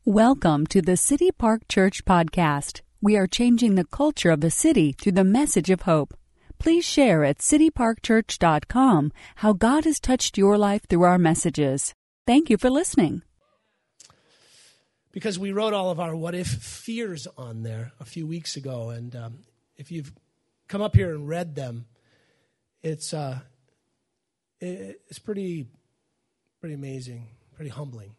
Welcome to the City Park Church Podcast. We are changing the culture of the city through the message of hope. Please share at cityparkchurch.com how God has touched your life through our messages. Thank you for listening. Because we wrote all of our what if fears on there a few weeks ago, and if you've come up here and read them, it's pretty amazing, pretty humbling,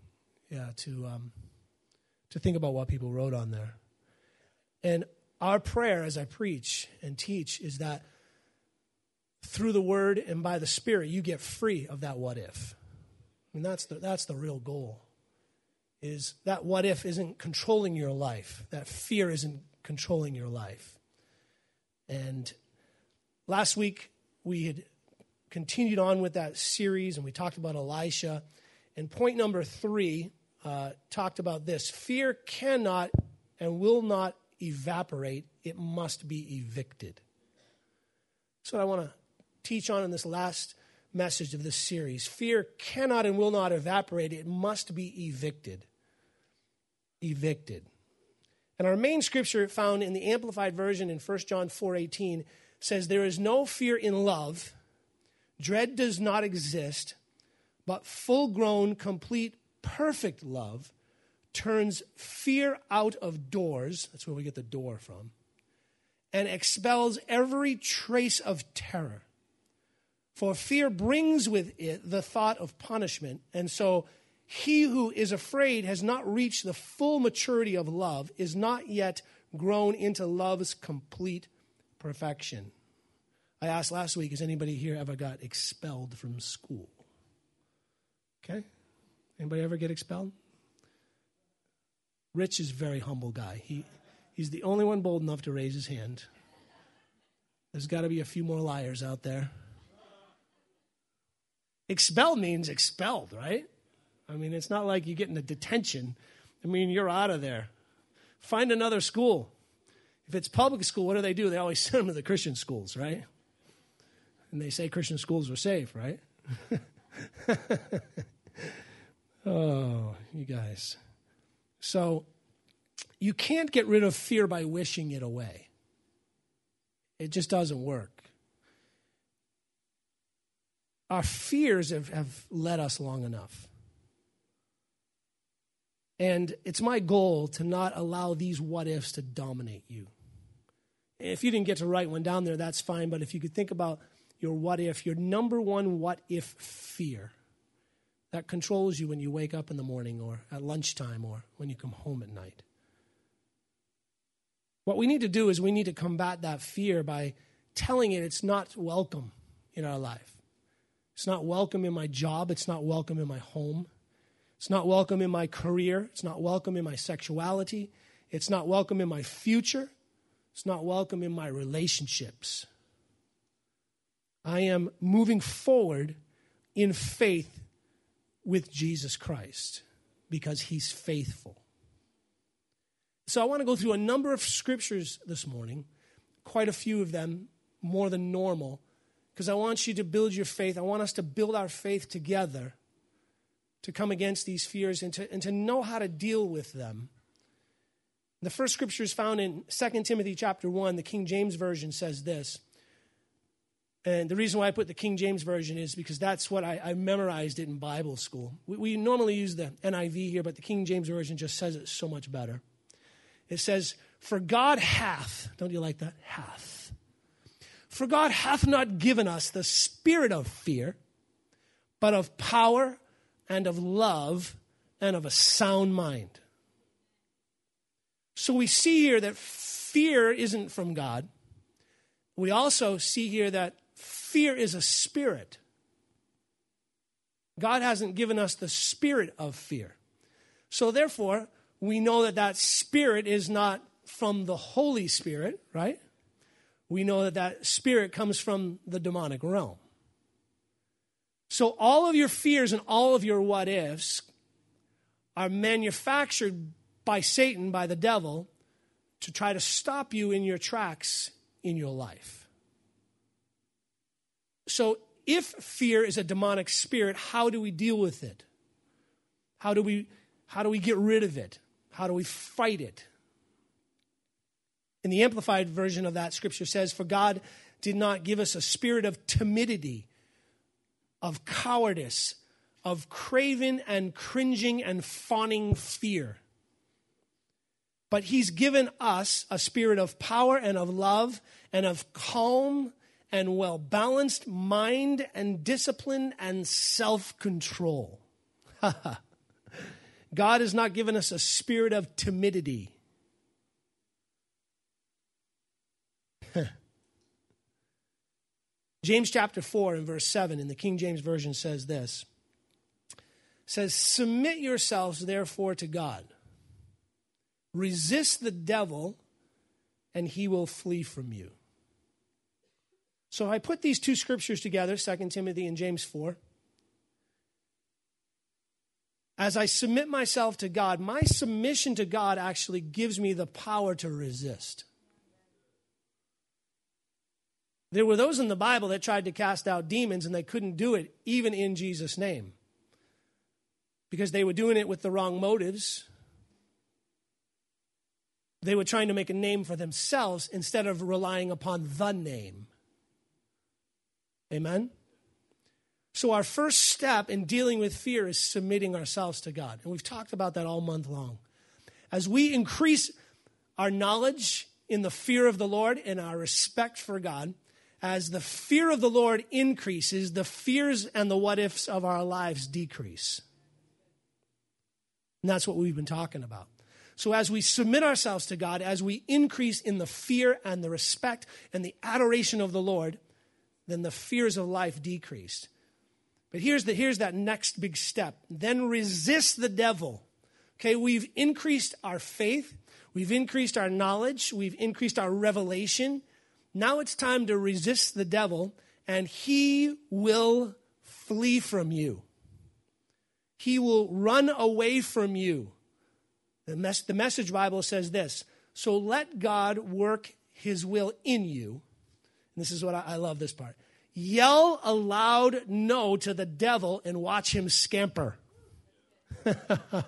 to think about what people wrote on there. And our prayer as I preach and teach is that through the Word and by the Spirit, you get free of that what if. I mean, that's the real goal, is that what if isn't controlling your life. That fear isn't controlling your life. And last week, we had continued on with that series, and we talked about Elisha. And point number 3 talked about this. Fear cannot and will not evaporate. It must be evicted. That's what I want to teach on in this last message of this series. Fear cannot and will not evaporate. It must be evicted. Evicted. And our main scripture found in the Amplified Version in 1 John 4:18 says, "There is no fear in love. Dread does not exist, but full-grown, complete, perfect love turns fear out of doors," that's where we get the door from, "and expels every trace of terror. For fear brings with it the thought of punishment, and so he who is afraid has not reached the full maturity of love, is not yet grown into love's complete perfection." I asked last week, has anybody here ever got expelled from school? Okay? Anybody ever get expelled? Rich is a very humble guy. He's the only one bold enough to raise his hand. There's got to be a few more liars out there. Expelled means expelled, right? I mean, it's not like you get into detention. I mean, you're out of there. Find another school. If it's public school, what do? They always send them to the Christian schools, right? And they say Christian schools are safe, right? Oh, you guys. So you can't get rid of fear by wishing it away. It just doesn't work. Our fears have led us long enough. And it's my goal to not allow these what-ifs to dominate you. If you didn't get to write one down there, that's fine. But if you could think about your what-if, your number one what-if fear that controls you when you wake up in the morning or at lunchtime or when you come home at night. What we need to do is we need to combat that fear by telling it it's not welcome in our life. It's not welcome in my job. It's not welcome in my home. It's not welcome in my career. It's not welcome in my sexuality. It's not welcome in my future. It's not welcome in my relationships. I am moving forward in faith with Jesus Christ because he's faithful. So I want to go through a number of scriptures this morning, quite a few of them, more than normal, because I want you to build your faith. I want us to build our faith together to come against these fears and to know how to deal with them. The first scripture is found in 2 Timothy chapter 1. The King James Version says this. And the reason why I put the King James Version is because that's what I memorized it in Bible school. We normally use the NIV here, but the King James Version just says it so much better. It says, "For God hath," don't you like that? Hath. "For God hath not given us the spirit of fear, but of power and of love and of a sound mind." So we see here that fear isn't from God. We also see here that fear is a spirit. God hasn't given us the spirit of fear. So therefore, we know that that spirit is not from the Holy Spirit, right? We know that that spirit comes from the demonic realm. So all of your fears and all of your what-ifs are manufactured by Satan, by the devil, to try to stop you in your tracks in your life. So if fear is a demonic spirit, how do we deal with it? How do we get rid of it? How do we fight it? In the Amplified version of that scripture says, for God did not give us a spirit of timidity, of cowardice, of craven and cringing and fawning fear. But he's given us a spirit of power and of love and of calm and well-balanced mind and discipline and self-control. God has not given us a spirit of timidity. James chapter 4 and verse 7 in the King James Version says this. It says, submit yourselves therefore to God. Resist the devil and he will flee from you. So I put these two scriptures together, 2 Timothy and James 4. As I submit myself to God, my submission to God actually gives me the power to resist. There were those in the Bible that tried to cast out demons and they couldn't do it even in Jesus' name because they were doing it with the wrong motives. They were trying to make a name for themselves instead of relying upon the name. Amen? So our first step in dealing with fear is submitting ourselves to God. And we've talked about that all month long. As we increase our knowledge in the fear of the Lord and our respect for God, as the fear of the Lord increases, the fears and the what-ifs of our lives decrease. And that's what we've been talking about. So as we submit ourselves to God, as we increase in the fear and the respect and the adoration of the Lord, then the fears of life decrease. But here's that next big step. Then resist the devil. Okay, we've increased our faith. We've increased our knowledge. We've increased our revelation. Now it's time to resist the devil, and he will flee from you. He will run away from you. The Message Bible says this, so let God work his will in you. And this is what I love this part. Yell a loud no to the devil and watch him scamper. Remember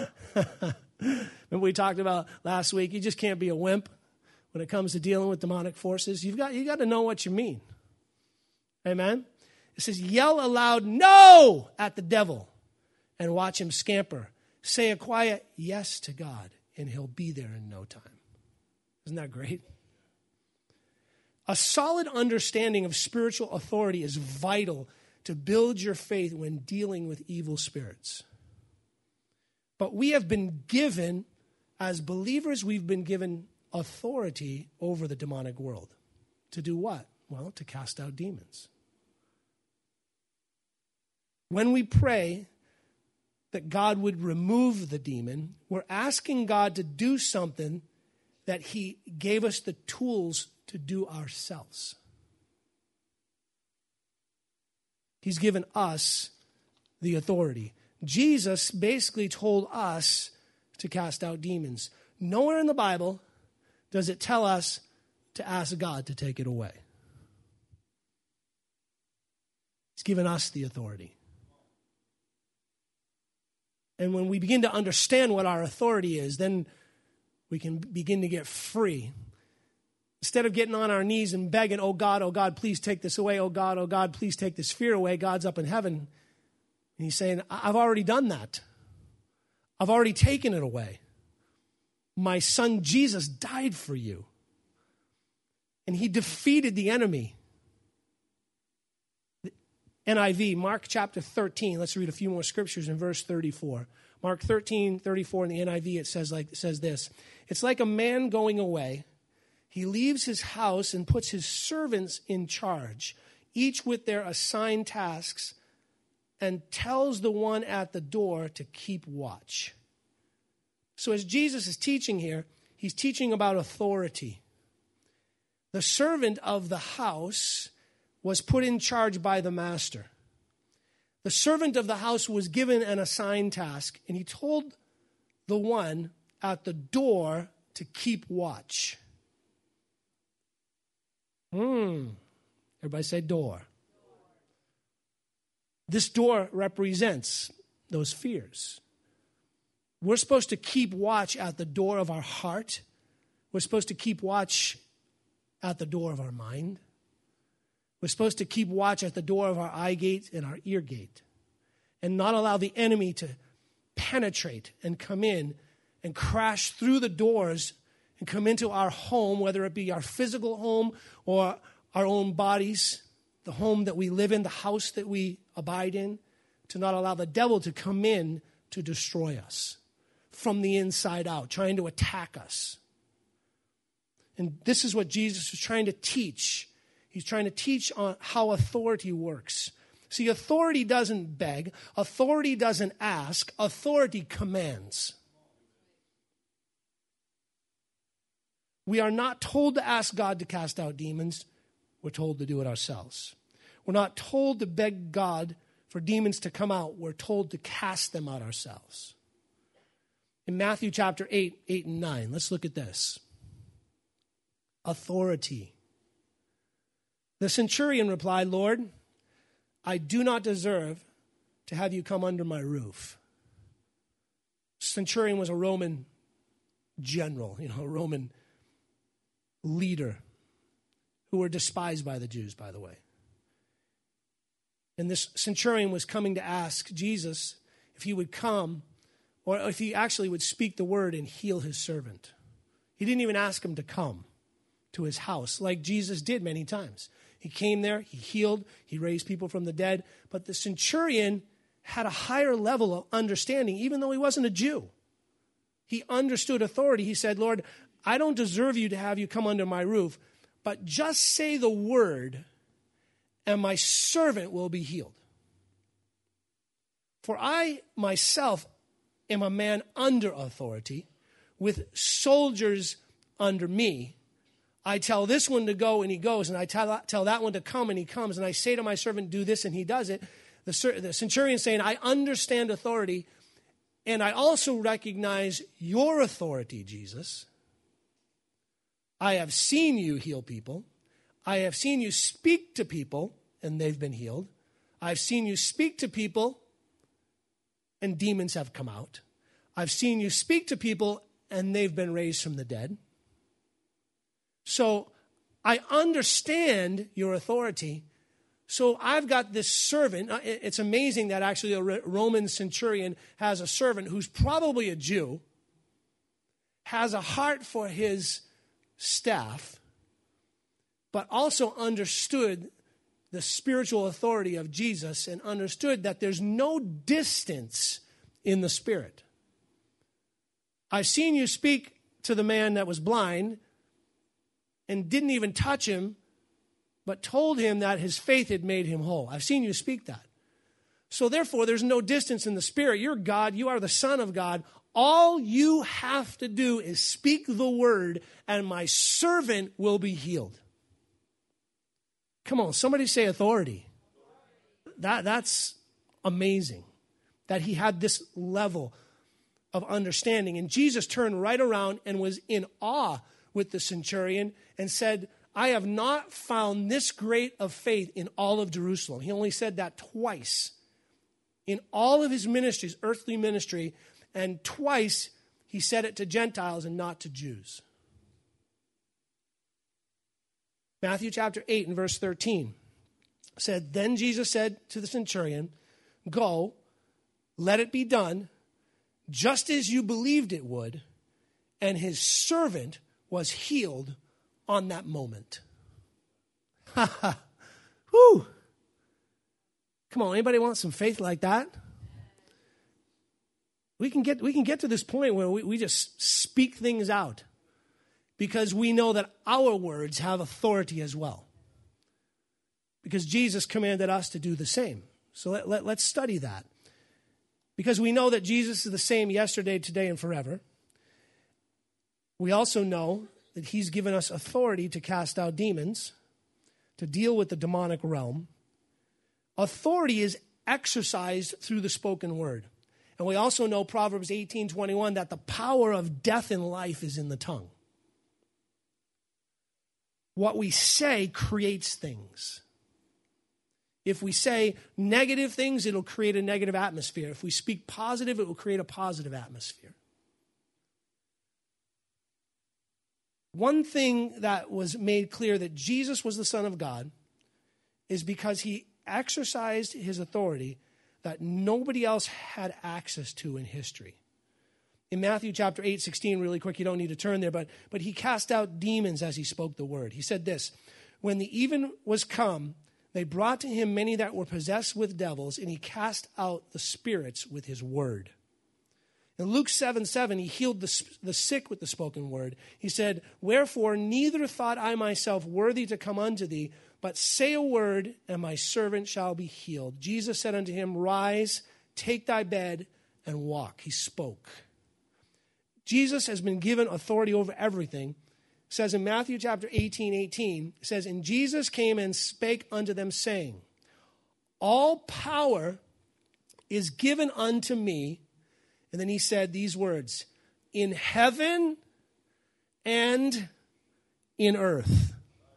we talked about last week, you just can't be a wimp when it comes to dealing with demonic forces. You got to know what you mean. Amen? It says, yell a loud no at the devil and watch him scamper. Say a quiet yes to God, and he'll be there in no time. Isn't that great? A solid understanding of spiritual authority is vital to build your faith when dealing with evil spirits. But we have been given, as believers, we've been given authority over the demonic world. To do what? Well, to cast out demons. When we pray that God would remove the demon, we're asking God to do something that he gave us the tools to do ourselves. He's given us the authority. Jesus basically told us to cast out demons. Nowhere in the Bible does it tell us to ask God to take it away. He's given us the authority. And when we begin to understand what our authority is, then we can begin to get free. Instead of getting on our knees and begging, oh God, please take this away. Oh God, please take this fear away. God's up in heaven. And he's saying, I've already done that. I've already taken it away. My son Jesus died for you. And he defeated the enemy. NIV, Mark chapter 13. Let's read a few more scriptures in verse 34. Mark 13:34 in the NIV, it says this. It's like a man going away. He leaves his house and puts his servants in charge, each with their assigned tasks, and tells the one at the door to keep watch. So as Jesus is teaching here, he's teaching about authority. The servant of the house was put in charge by the master. The servant of the house was given an assigned task, and he told the one at the door to keep watch. Everybody say door. This door represents those fears. We're supposed to keep watch at the door of our heart. We're supposed to keep watch at the door of our mind. We're supposed to keep watch at the door of our eye gate and our ear gate, and not allow the enemy to penetrate and come in and crash through the doors and come into our home, whether it be our physical home or our own bodies, the home that we live in, the house that we abide in, to not allow the devil to come in to destroy us from the inside out, trying to attack us. And this is what Jesus is trying to teach. He's trying to teach on how authority works. See, authority doesn't beg. Authority doesn't ask. Authority commands. We are not told to ask God to cast out demons. We're told to do it ourselves. We're not told to beg God for demons to come out. We're told to cast them out ourselves. In Matthew chapter 8 and 9, let's look at this. Authority. The centurion replied, Lord, I do not deserve to have you come under my roof. Centurion was a Roman general, a Roman leader who were despised by the Jews, by the way. And this centurion was coming to ask Jesus if he would come, or if he actually would speak the word and heal his servant. He didn't even ask him to come to his house like Jesus did many times. He came there, he healed, he raised people from the dead. But the centurion had a higher level of understanding, even though he wasn't a Jew. He understood authority. He said, Lord, I don't deserve you to have you come under my roof, but just say the word and my servant will be healed. For I myself am a man under authority with soldiers under me. I tell this one to go, and he goes, and I tell that one to come, and he comes, and I say to my servant, do this, and he does it. The centurion saying, I understand authority, and I also recognize your authority, Jesus. I have seen you heal people. I have seen you speak to people, and they've been healed. I've seen you speak to people, and demons have come out. I've seen you speak to people, and they've been raised from the dead. So I understand your authority. So I've got this servant. It's amazing that actually a Roman centurion has a servant who's probably a Jew, has a heart for his staff, but also understood the spiritual authority of Jesus and understood that there's no distance in the spirit. I've seen you speak to the man that was blind and didn't even touch him, but told him that his faith had made him whole. I've seen you speak that. So therefore, there's no distance in the spirit. You're God. You are the Son of God. All you have to do is speak the word, and my servant will be healed. Come on, somebody say authority. That's amazing that he had this level of understanding. And Jesus turned right around and was in awe with the centurion and said, I have not found this great of faith in all of Jerusalem. He only said that twice in all of his ministries, earthly ministry, and twice he said it to Gentiles and not to Jews. Matthew chapter 8 and verse 13 said, Then Jesus said to the centurion, Go, let it be done, just as you believed it would, and his servant was healed on that moment. Whew. Come on, anybody want some faith like that? We can get to this point where we just speak things out because we know that our words have authority as well. Because Jesus commanded us to do the same. So let's study that. Because we know that Jesus is the same yesterday, today, and forever. We also know that he's given us authority to cast out demons, to deal with the demonic realm. Authority is exercised through the spoken word. And we also know Proverbs 18:21 that the power of death and life is in the tongue. What we say creates things. If we say negative things, it'll create a negative atmosphere. If we speak positive, it will create a positive atmosphere. One thing that was made clear that Jesus was the Son of God is because he exercised his authority that nobody else had access to in history. In Matthew chapter 8:16, really quick, you don't need to turn there, but he cast out demons as he spoke the word. He said this, when the even was come, they brought to him many that were possessed with devils, and he cast out the spirits with his word. In Luke 7:7, he healed the sick with the spoken word. He said, wherefore neither thought I myself worthy to come unto thee, but say a word, and my servant shall be healed. Jesus said unto him, rise, take thy bed, and walk. He spoke. Jesus has been given authority over everything. It says in Matthew chapter 18:18, it says, and Jesus came and spake unto them, saying, all power is given unto me. And then he said these words, in heaven and in earth.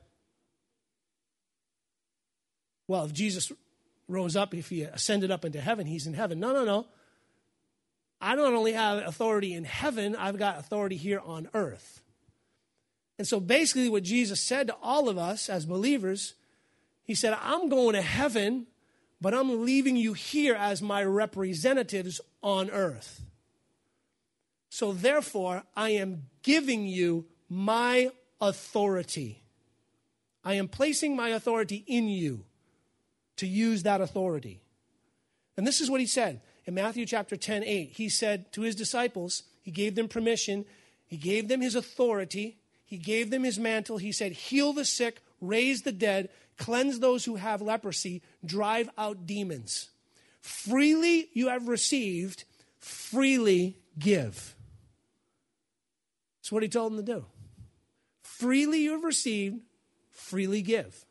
Well, if Jesus rose up, if he ascended up into heaven, he's in heaven. No. I don't only have authority in heaven, I've got authority here on earth. And so basically what Jesus said to all of us as believers, he said, I'm going to heaven, but I'm leaving you here as my representatives on earth. So therefore, I am giving you my authority. I am placing my authority in you to use that authority. And this is what he said in Matthew chapter 10:8. He said to his disciples, he gave them permission, he gave them his authority, he gave them his mantle. He said, heal the sick, raise the dead, cleanse those who have leprosy, drive out demons. Freely you have received, freely give. That's what he told them to do. Freely you have received, freely give.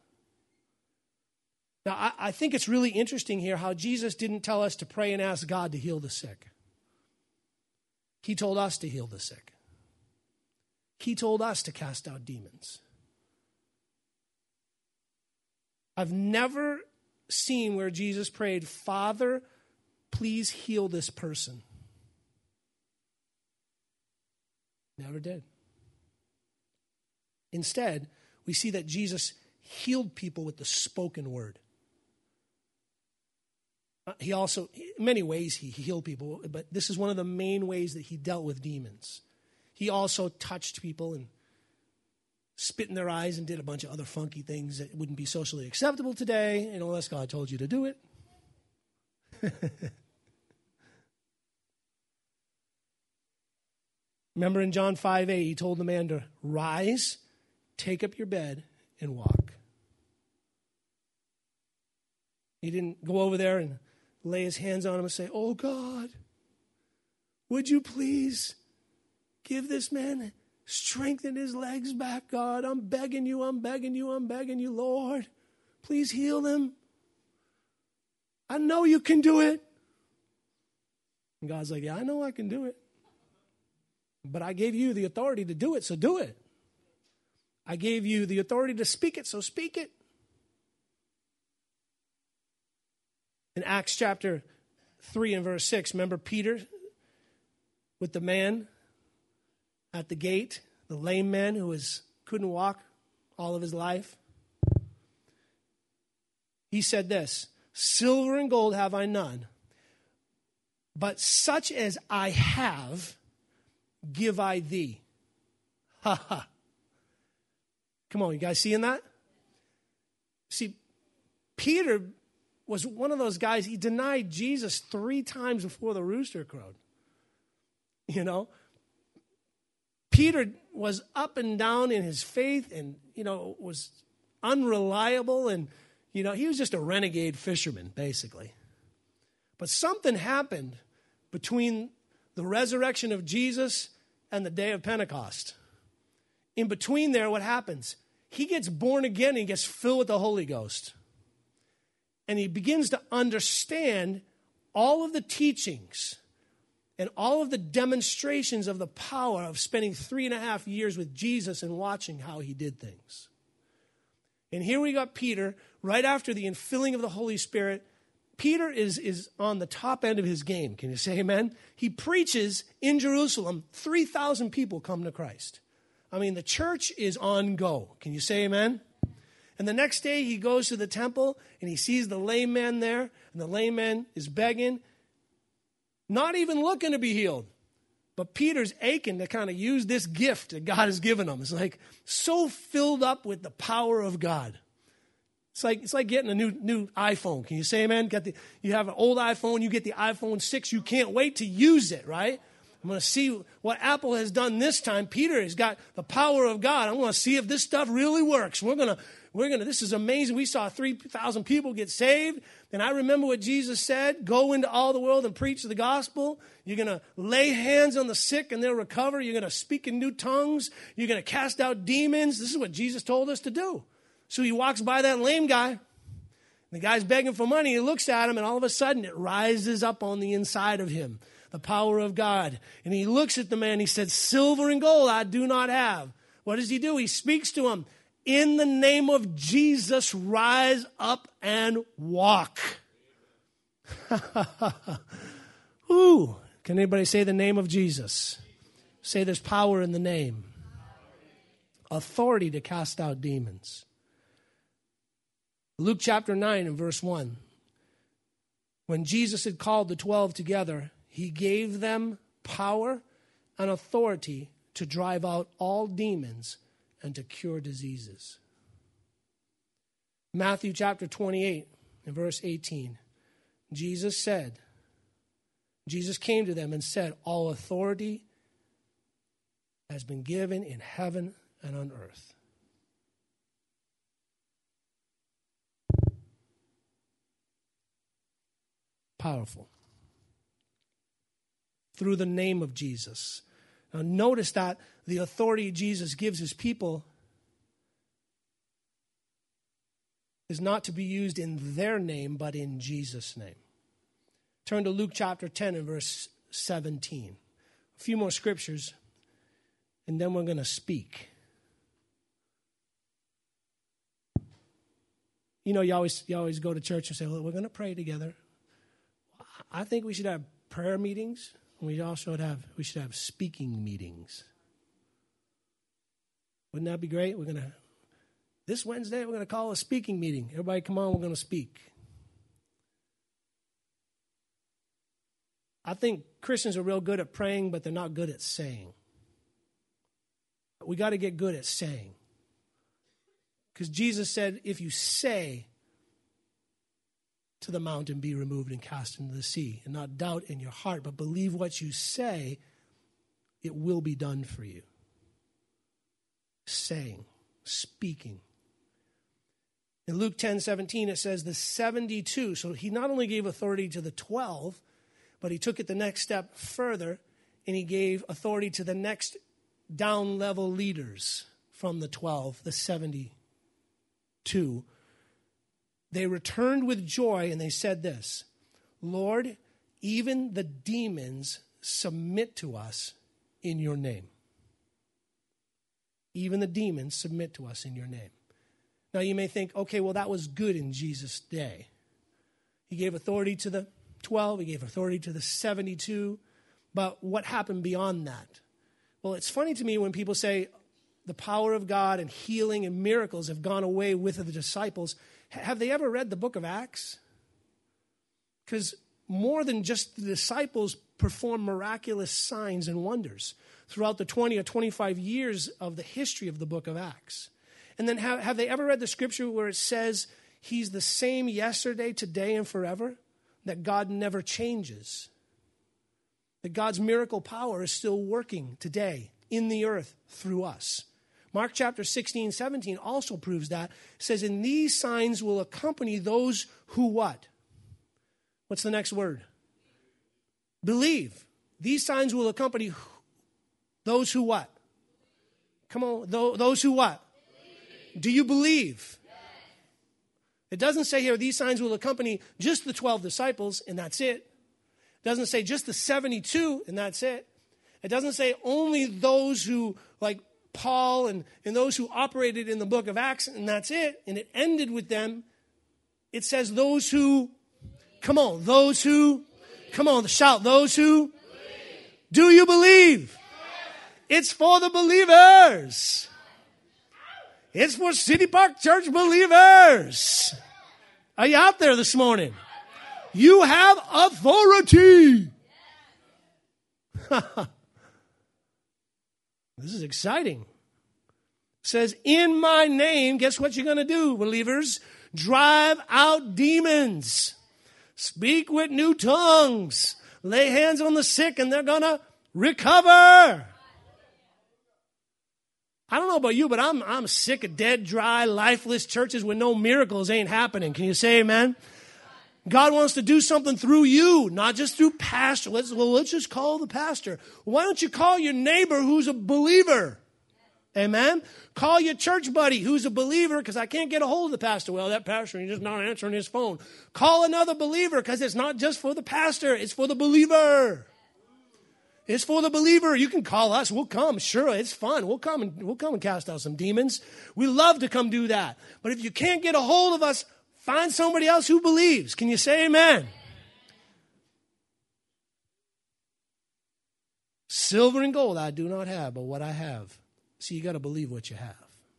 Now, I think it's really interesting here how Jesus didn't tell us to pray and ask God to heal the sick. He told us to heal the sick. He told us to cast out demons. I've never seen where Jesus prayed, Father, please heal this person. Never did. Instead, we see that Jesus healed people with the spoken word. He also, in many ways, he healed people, but this is one of the main ways that he dealt with demons. He also touched people and spit in their eyes and did a bunch of other funky things that wouldn't be socially acceptable today, unless God told you to do it. Remember in John 5:8, he told the man to rise, take up your bed, and walk. He didn't go over there and lay his hands on him and say, oh God, would you please give this man strengthen his legs back, God. I'm begging you, Lord. Please heal him. I know you can do it. And God's like, yeah, I know I can do it. But I gave you the authority to do it, so do it. I gave you the authority to speak it, so speak it. In Acts chapter 3 and verse 6, remember Peter with the man at the gate, the lame man who couldn't walk all of his life? He said this, silver and gold have I none, but such as I have, give I thee. Ha ha. Come on, you guys seeing that? See, Peter was one of those guys, he denied Jesus 3 times before the rooster crowed. You know? Peter was up and down in his faith and, was unreliable and, he was just a renegade fisherman, basically. But something happened between the resurrection of Jesus and the day of Pentecost. In between there, what happens? He gets born again and he gets filled with the Holy Ghost. And he begins to understand all of the teachings and all of the demonstrations of the power of spending 3.5 years with Jesus and watching how he did things. And here we got Peter, right after the infilling of the Holy Spirit. Peter is on the top end of his game. Can you say amen? He preaches in Jerusalem. 3,000 people come to Christ. I mean, the church is on go. Can you say amen? And the next day he goes to the temple and he sees the lame man there. And the lame man is begging, not even looking to be healed. But Peter's aching to kind of use this gift that God has given him. It's like so filled up with the power of God. It's like getting a new iPhone. Can you say amen? You have an old iPhone, you get the iPhone 6, you can't wait to use it, right? I'm going to see what Apple has done this time. Peter has got the power of God. I'm going to see if this stuff really works. This is amazing. We saw 3,000 people get saved. And I remember what Jesus said, go into all the world and preach the gospel. You're going to lay hands on the sick and they'll recover. You're going to speak in new tongues. You're going to cast out demons. This is what Jesus told us to do. So he walks by that lame guy. The guy's begging for money. He looks at him, and all of a sudden it rises up on the inside of him, the power of God. And he looks at the man. He said, silver and gold I do not have. What does he do? He speaks to him. In the name of Jesus, rise up and walk. Ooh, can anybody say the name of Jesus? Say there's power in the name. Authority to cast out demons. Luke chapter 9 and verse 1. When Jesus had called the 12 together, he gave them power and authority to drive out all demons and to cure diseases. Matthew chapter 28 and verse 18. Jesus came to them and said, all authority has been given in heaven and on earth. Powerful. Through the name of Jesus. Now notice that the authority Jesus gives his people is not to be used in their name, but in Jesus' name. Turn to Luke chapter 10 and verse 17. A few more scriptures, and then we're going to speak. You know, you always go to church and say, well, we're going to pray together. I think we should have prayer meetings. We should have speaking meetings. Wouldn't that be great? This Wednesday, we're going to call a speaking meeting. Everybody come on, we're going to speak. I think Christians are real good at praying, but they're not good at saying. We got to get good at saying. Because Jesus said, if you say to the mountain, be removed and cast into the sea, and not doubt in your heart, but believe what you say, it will be done for you. Saying, speaking. In Luke 10:17, it says the 72. So he not only gave authority to the 12, but he took it the next step further, and he gave authority to the next down-level leaders from the 12, the 72. They returned with joy, and they said this, Lord, even the demons submit to us in your name. Even the demons submit to us in your name. Now you may think, okay, well that was good in Jesus' day. He gave authority to the 12, he gave authority to the 72, but what happened beyond that? Well, it's funny to me when people say the power of God and healing and miracles have gone away with the disciples. Have they ever read the book of Acts? Because more than just the disciples perform miraculous signs and wonders throughout the 20 or 25 years of the history of the book of Acts. And then have they ever read the scripture where it says he's the same yesterday, today, and forever? That God never changes. That God's miracle power is still working today in the earth through us. Mark chapter 16, 17 also proves that. It says, and these signs will accompany those who what? What's the next word? Believe. These signs will accompany those who what? Come on, those who what? Believe. Do you believe? Yes. It doesn't say here, these signs will accompany just the 12 disciples, and that's it. It doesn't say just the 72, and that's it. It doesn't say only those who, Paul and those who operated in the book of Acts, and that's it. And it ended with them. It says those who, come on, shout, those who, do you believe? It's for the believers. It's for City Park Church believers. Are you out there this morning? You have authority. This is exciting. It says, in my name, guess what you're going to do, believers? Drive out demons. Speak with new tongues. Lay hands on the sick and they're going to recover. I don't know about you, but I'm sick of dead, dry, lifeless churches where no miracles ain't happening. Can you say amen? God wants to do something through you, not just through pastor. Let's just call the pastor. Why don't you call your neighbor who's a believer? Amen? Call your church buddy who's a believer, because I can't get a hold of the pastor. Well, that pastor, he's just not answering his phone. Call another believer, because it's not just for the pastor. It's for the believer. It's for the believer. You can call us. We'll come. Sure, it's fun. We'll come and cast out some demons. We love to come do that. But if you can't get a hold of us, find somebody else who believes. Can you say amen? Silver and gold I do not have, but what I have. See, you got to believe what you have.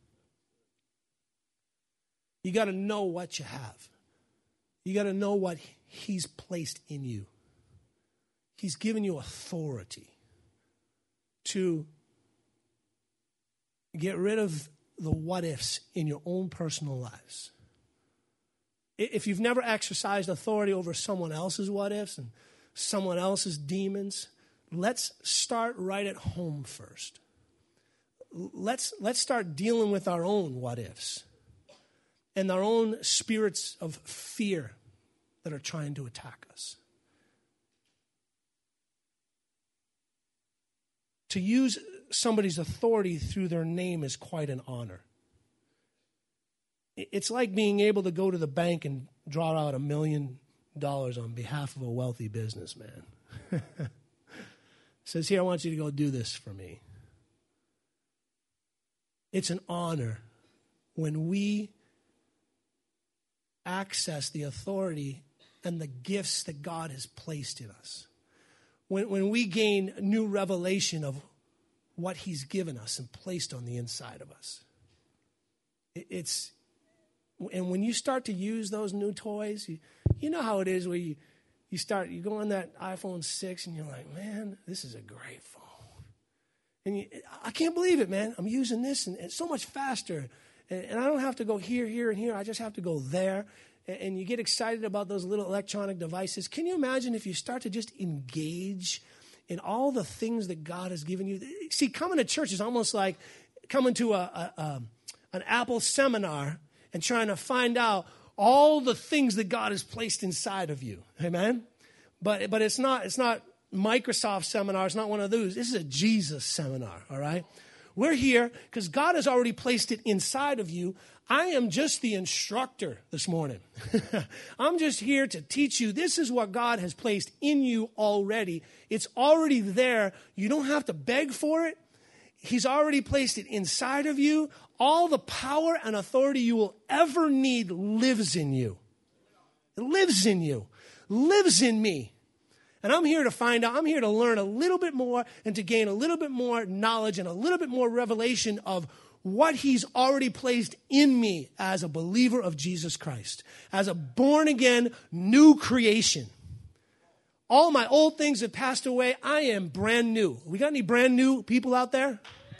You got to know what you have. You got to know what he's placed in you. He's given you authority to get rid of the what ifs in your own personal lives. If you've never exercised authority over someone else's what ifs and someone else's demons, let's start right at home first. Let's start dealing with our own what ifs and our own spirits of fear that are trying to attack us. To use somebody's authority through their name is quite an honor. It's like being able to go to the bank and draw out $1 million on behalf of a wealthy businessman. Says, here, I want you to go do this for me. It's an honor when we access the authority and the gifts that God has placed in us. When we gain new revelation of what he's given us and placed on the inside of us. And when you start to use those new toys, you know how it is where you go on that iPhone 6 and you're like, man, this is a great phone. And I can't believe it, man. I'm using this and it's so much faster. And I don't have to go here, here, and here. I just have to go there. And you get excited about those little electronic devices. Can you imagine if you start to just engage in all the things that God has given you? See, coming to church is almost like coming to an Apple seminar and trying to find out all the things that God has placed inside of you. Amen? But it's not Microsoft seminar. It's not one of those. This is a Jesus seminar, all right? We're here because God has already placed it inside of you. I am just the instructor this morning. I'm just here to teach you. This is what God has placed in you already. It's already there. You don't have to beg for it. He's already placed it inside of you. All the power and authority you will ever need lives in you. It lives in you. Lives in me. And I'm here to find out, I'm here to learn a little bit more and to gain a little bit more knowledge and a little bit more revelation of what he's already placed in me as a believer of Jesus Christ, as a born-again new creation. All my old things have passed away. I am brand new. We got any brand new people out there?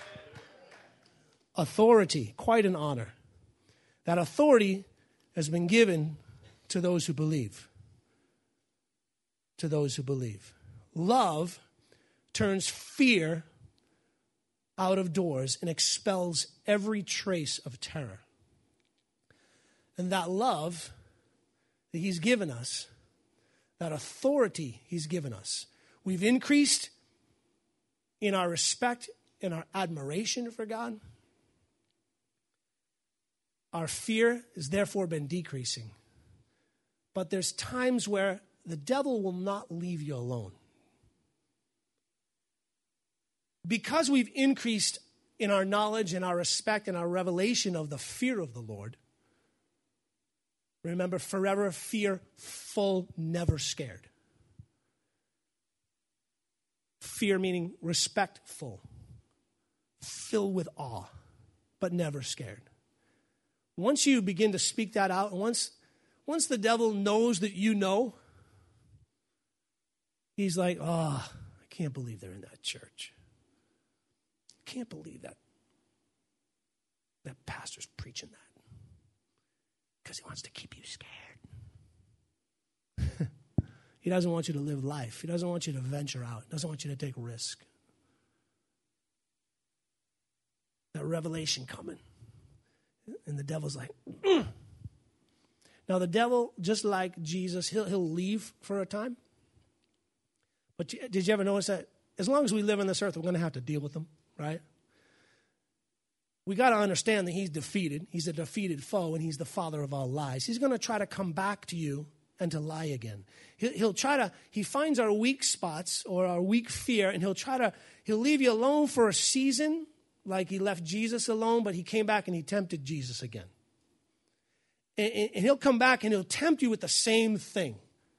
Authority, quite an honor. That authority has been given to those who believe. To those who believe. Love turns fear out of doors and expels every trace of terror. And that love that he's given us, that authority he's given us, we've increased in our respect, in our admiration for God. Our fear has therefore been decreasing. But there's times where the devil will not leave you alone. Because we've increased in our knowledge and our respect and our revelation of the fear of the Lord. Remember, forever fearful, never scared. Fear meaning respectful, filled with awe, but never scared. Once you begin to speak that out, and once the devil knows that you know, he's like, oh, I can't believe they're in that church. I can't believe that pastor's preaching that. Because he wants to keep you scared. He doesn't want you to live life. He doesn't want you to venture out. He doesn't want you to take risk. That revelation coming. And the devil's like, mm. Now the devil, just like Jesus, he'll leave for a time. But did you ever notice that as long as we live on this earth, we're going to have to deal with him, right? We got to understand that he's defeated. He's a defeated foe, and he's the father of all lies. He's going to try to come back to you and to lie again. He finds our weak spots or our weak fear, and he'll leave you alone for a season, like he left Jesus alone, but he came back and he tempted Jesus again. And he'll come back and he'll tempt you with the same thing.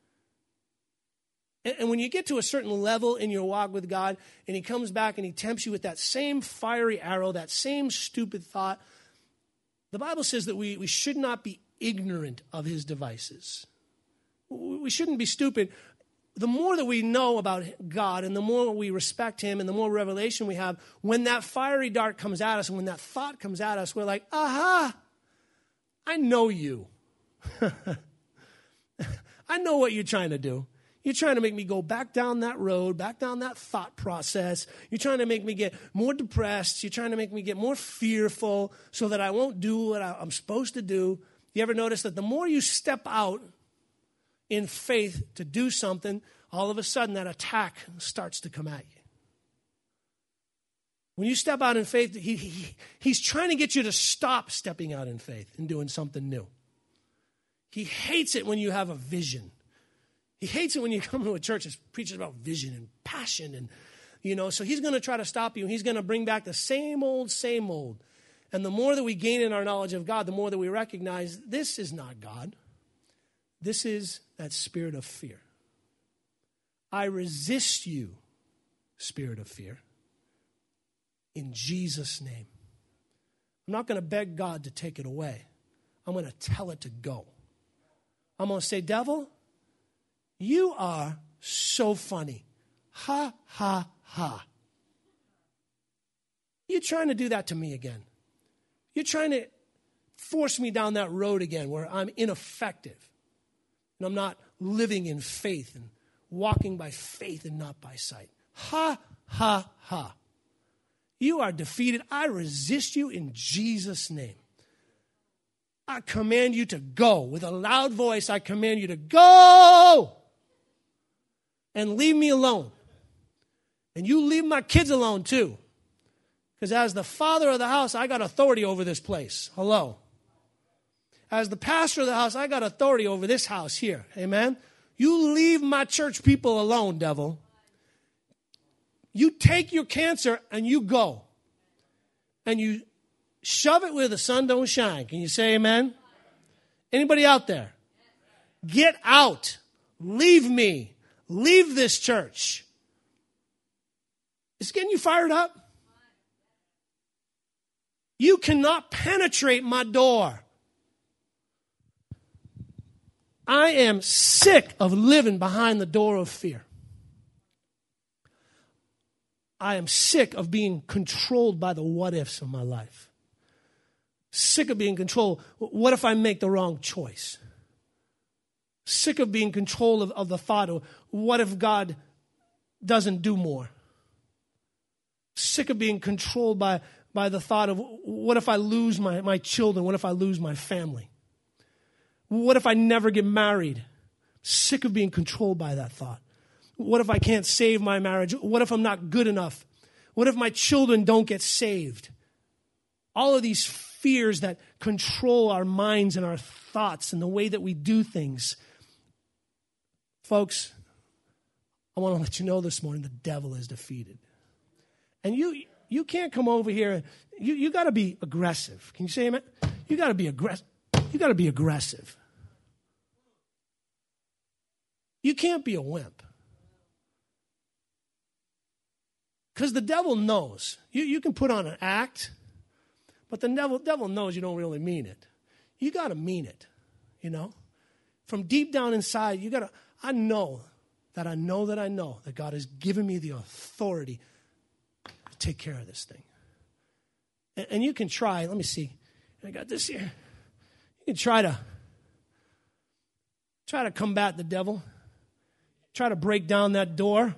And when you get to a certain level in your walk with God, and he comes back and he tempts you with that same fiery arrow, that same stupid thought, the Bible says that we should not be ignorant of his devices. We shouldn't be stupid. The more that we know about God and the more we respect him and the more revelation we have, when that fiery dart comes at us and when that thought comes at us, we're like, aha, I know you. I know what you're trying to do. You're trying to make me go back down that road, back down that thought process. You're trying to make me get more depressed. You're trying to make me get more fearful so that I won't do what I'm supposed to do. You ever notice that the more you step out in faith to do something, all of a sudden that attack starts to come at you? When you step out in faith, he's trying to get you to stop stepping out in faith and doing something new. He hates it when you have a vision. He hates it when you come to a church that preaches about vision and passion. And, so he's going to try to stop you, and he's going to bring back the same old, same old. And the more that we gain in our knowledge of God, the more that we recognize this is not God. This is that spirit of fear. I resist you, spirit of fear, in Jesus' name. I'm not going to beg God to take it away. I'm going to tell it to go. I'm going to say, devil, you are so funny. Ha, ha, ha. You're trying to do that to me again. You're trying to force me down that road again where I'm ineffective. And I'm not living in faith and walking by faith and not by sight. Ha, ha, ha. You are defeated. I resist you in Jesus' name. I command you to go. With a loud voice, I command you to go. And leave me alone. And you leave my kids alone too. Because as the father of the house, I got authority over this place. Hello. As the pastor of the house, I got authority over this house here. Amen. You leave my church people alone, devil. You take your cancer and you go. And you shove it where the sun don't shine. Can you say amen? Anybody out there? Get out. Leave me. Leave this church. It's getting you fired up. You cannot penetrate my door. I am sick of living behind the door of fear. I am sick of being controlled by the what-ifs of my life. Sick of being controlled. What if I make the wrong choice? Sick of being controlled of the thought of what if God doesn't do more? Sick of being controlled by the thought of what if I lose my children? What if I lose my family? What if I never get married? Sick of being controlled by that thought. What if I can't save my marriage? What if I'm not good enough? What if my children don't get saved? All of these fears that control our minds and our thoughts and the way that we do things. Folks, I want to let you know this morning the devil is defeated. And You can't come over here. You got to be aggressive. Can you say amen? You got to be aggressive. You got to be aggressive. You can't be a wimp. Because the devil knows. You can put on an act, but the devil knows you don't really mean it. You got to mean it, From deep down inside, I know that God has given me the authority to take care of this thing. And you can try, let me see. I got this here. You can try to combat the devil. Try to break down that door.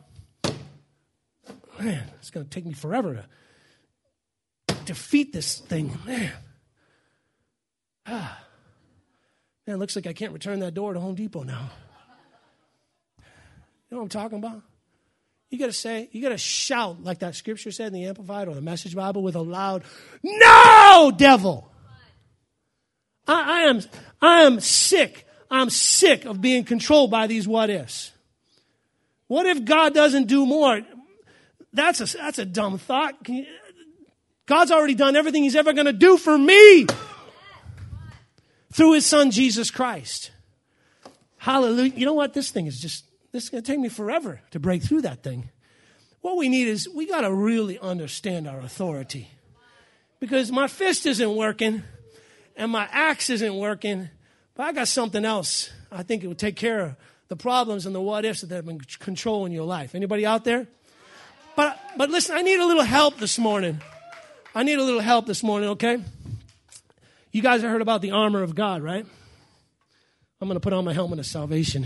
Man, it's going to take me forever to defeat this thing. Man, it looks like I can't return that door to Home Depot now. You know what I'm talking about? You got to shout like that scripture said in the Amplified or the Message Bible with a loud, "No, devil!" I am sick. I'm sick of being controlled by these what ifs. What if God doesn't do more? That's a dumb thought. God's already done everything He's ever going to do for me through His Son, Jesus Christ. Hallelujah. You know what? This is going to take me forever to break through that thing. What we need is we got to really understand our authority. Because my fist isn't working and my axe isn't working, but I got something else. I think it would take care of the problems and the what ifs that have been controlling your life. Anybody out there? But listen, I need a little help this morning. Okay? You guys have heard about the armor of God, right? I'm going to put on my helmet of salvation.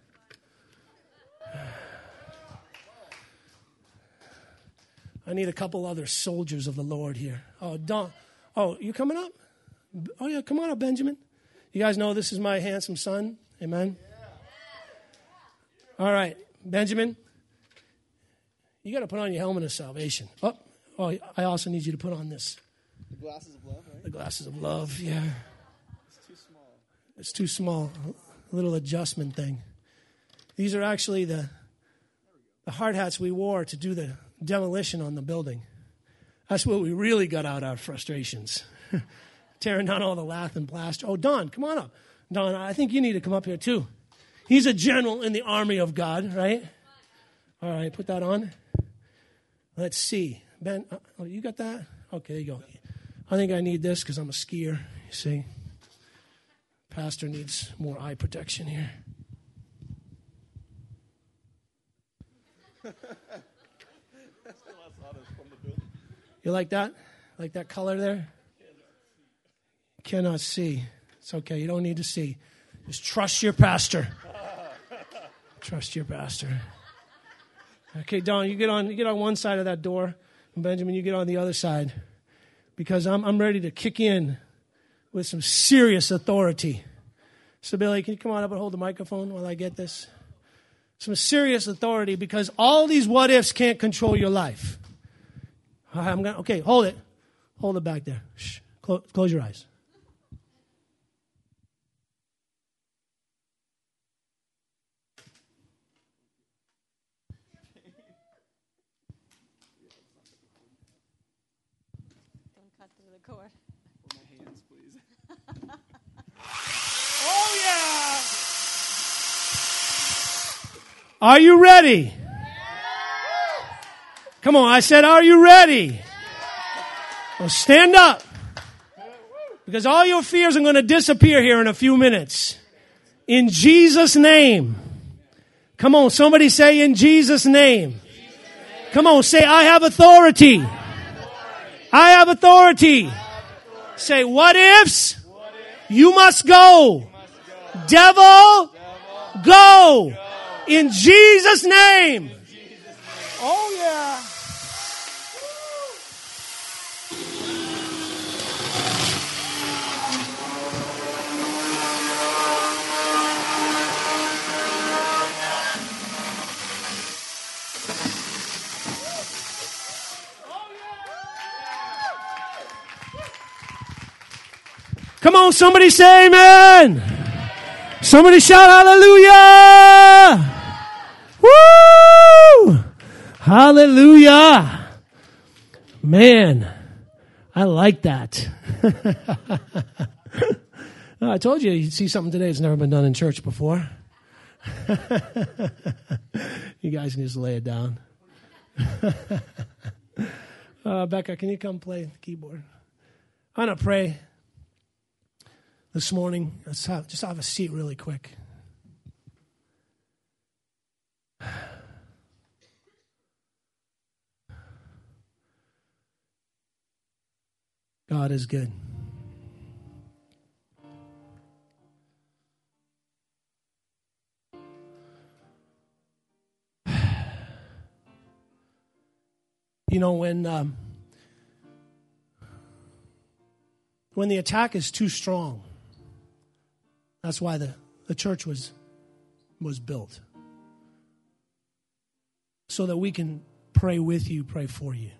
I need a couple other soldiers of the Lord here. Oh, Don. Oh, you coming up? Oh, yeah, come on up, Benjamin. You guys know this is my handsome son. Amen? All right, Benjamin. You got to put on your helmet of salvation. Oh, I also need you to put on this. The glasses of love, right? The glasses of love, yeah. It's too small. It's too small. A little adjustment thing. These are actually the hard hats we wore to do the demolition on the building. That's where we really got out our frustrations. Tearing down all the lath and plaster. Oh, Don, come on up. Don, I think you need to come up here too. He's a general in the army of God, right? All right, put that on. Let's see. Ben, you got that? Okay, there you go. I think I need this because I'm a skier, you see. Pastor needs more eye protection here. You like that? Like that color there? Cannot see. It's okay. You don't need to see. Just trust your pastor. Trust your pastor. Okay, Don, you get on one side of that door, and Benjamin, you get on the other side, because I'm ready to kick in with some serious authority. So, Billy, can you come on up and hold the microphone while I get this? Some serious authority, because all these what ifs can't control your life. Okay, hold it. Hold it back there. Shh. Close your eyes. Don't cut through the cord. Hold my hands, please. Oh, yeah. Are you ready? Come on, I said, are you ready? Well, stand up. Because all your fears are going to disappear here in a few minutes. In Jesus' name. Come on, somebody say in Jesus' name. Come on, say I have authority. I have authority. Say what ifs? You must go. Devil, go. In Jesus' name. Oh, yeah. Come on, somebody say amen. Somebody shout hallelujah. Woo! Hallelujah. Man, I like that. I told you you'd see something today that's never been done in church before. You guys can just lay it down. Becca, can you come play the keyboard? I'm going to pray this morning. Let's just have a seat really quick. God is good. You know, when the attack is too strong, that's why the church was built. So that we can pray with you, pray for you.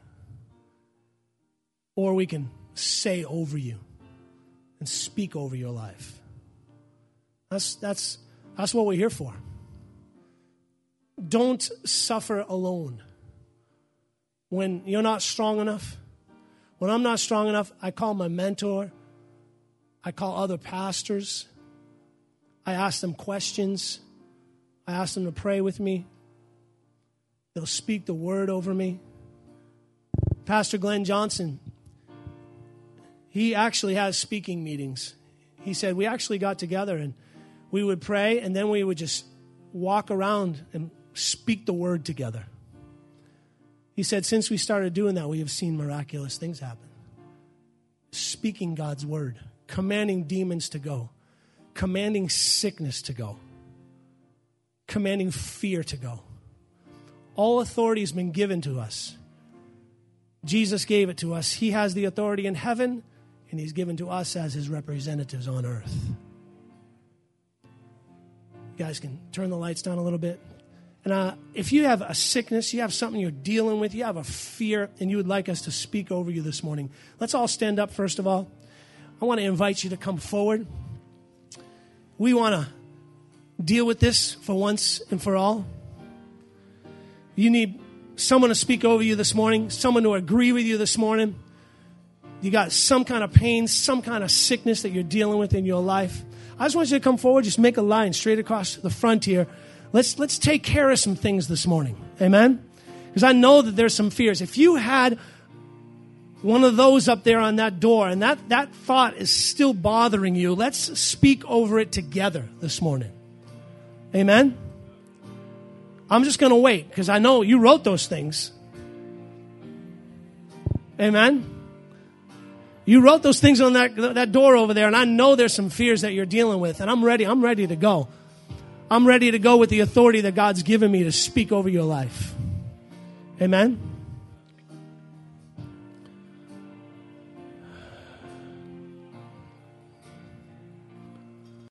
Or we can say over you and speak over your life. That's what we're here for. Don't suffer alone. When you're not strong enough, when I'm not strong enough, I call my mentor. I call other pastors. I ask them questions. I ask them to pray with me. They'll speak the word over me. Pastor Glenn Johnson, he actually has speaking meetings. He said we actually got together and we would pray and then we would just walk around and speak the word together. He said since we started doing that, we have seen miraculous things happen. Speaking God's word, commanding demons to go, commanding sickness to go, commanding fear to go. All authority has been given to us. Jesus gave it to us. He has the authority in heaven, and he's given to us as his representatives on earth. You guys can turn the lights down a little bit. And if you have a sickness, you have something you're dealing with, you have a fear, and you would like us to speak over you this morning, let's all stand up first of all. I want to invite you to come forward. We want to deal with this for once and for all. You need someone to speak over you this morning, someone to agree with you this morning. You got some kind of pain, some kind of sickness that you're dealing with in your life. I just want you to come forward, just make a line straight across the front here. Let's take care of some things this morning. Amen? Because I know that there's some fears. If you had one of those up there on that door and that thought is still bothering you, let's speak over it together this morning. Amen? I'm just going to wait because I know you wrote those things. Amen? You wrote those things on that door over there, and I know there's some fears that you're dealing with, and I'm ready to go. I'm ready to go with the authority that God's given me to speak over your life. Amen?